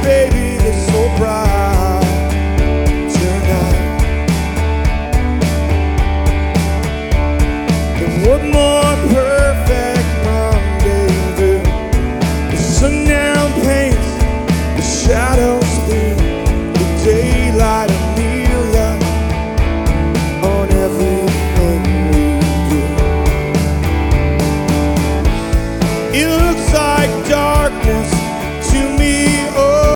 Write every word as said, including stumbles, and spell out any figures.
baby, that's so bright tonight. And what more perfect rendezvous? The sundown paints the shadow